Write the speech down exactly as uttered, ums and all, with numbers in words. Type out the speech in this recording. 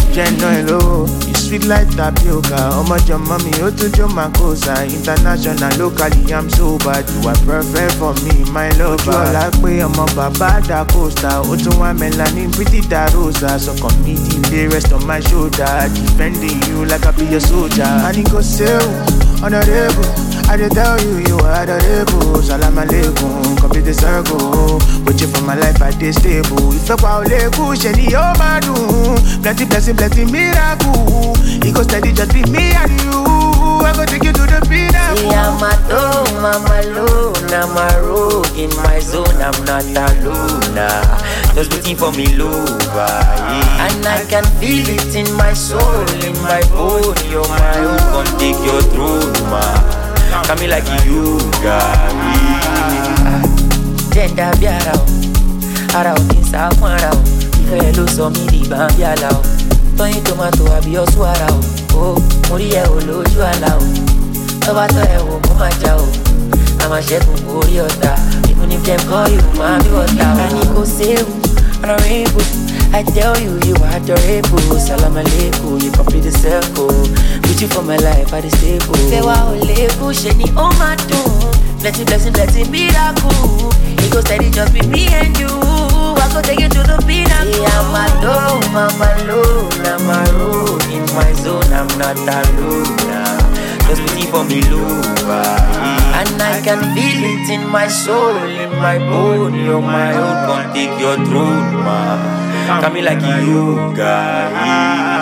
Genoelo, you sweet like tapioca. Oh my your mommy, oh to your makosa. International, locally, I'm so bad. You are perfect for me, my lover. You are like me, I'm a baba da costa. Oh to my melanin, pretty da rosa. So come meet the rest on my shoulder. Defending you like I be a soldier. And it goes so honorable. I did tell you you are adorable. Salam alaikum, complete the circle. With you for my life, I did stable. If I call it push any oh my do. Plenty blessing, plenty miracle. It goes steady, just be me and you. I go take you to the pinnacle. See, I'm a dome, I'm alone. I'm a rogue in my zone. I'm not alone. Just waiting for me, lover. Yeah. And I can feel it in my soul, in my bone. You're my own, come take your throne, ma. Come like you, yeah. Gender be arao, arao kinsa kwanrao. Ife lo so mi di ban bi alao. Toyin tomato abi osu arao. Oh, mori e o loju alao. To ba to e wo mo ma ja o. Ama shegun gori ota. Even if them call you ma bi ota. Ani ko sewu, on a rainbow. I tell you, you are adorable. Salam alaikum, you complete the circle. With you for my life, I the stable. Say wa oleku, sheni o ma dun. Blessing, blessing, blessing, miracle. It goes steady, just be me and you. I go take you to the pinnacle. See, I'm alone, I'm alone, I'm a road in my zone. I'm not alone. Just waiting for me, lover. And I can feel it in my soul, in my bone. You're my own, come take your throne, man. Come like you, guy.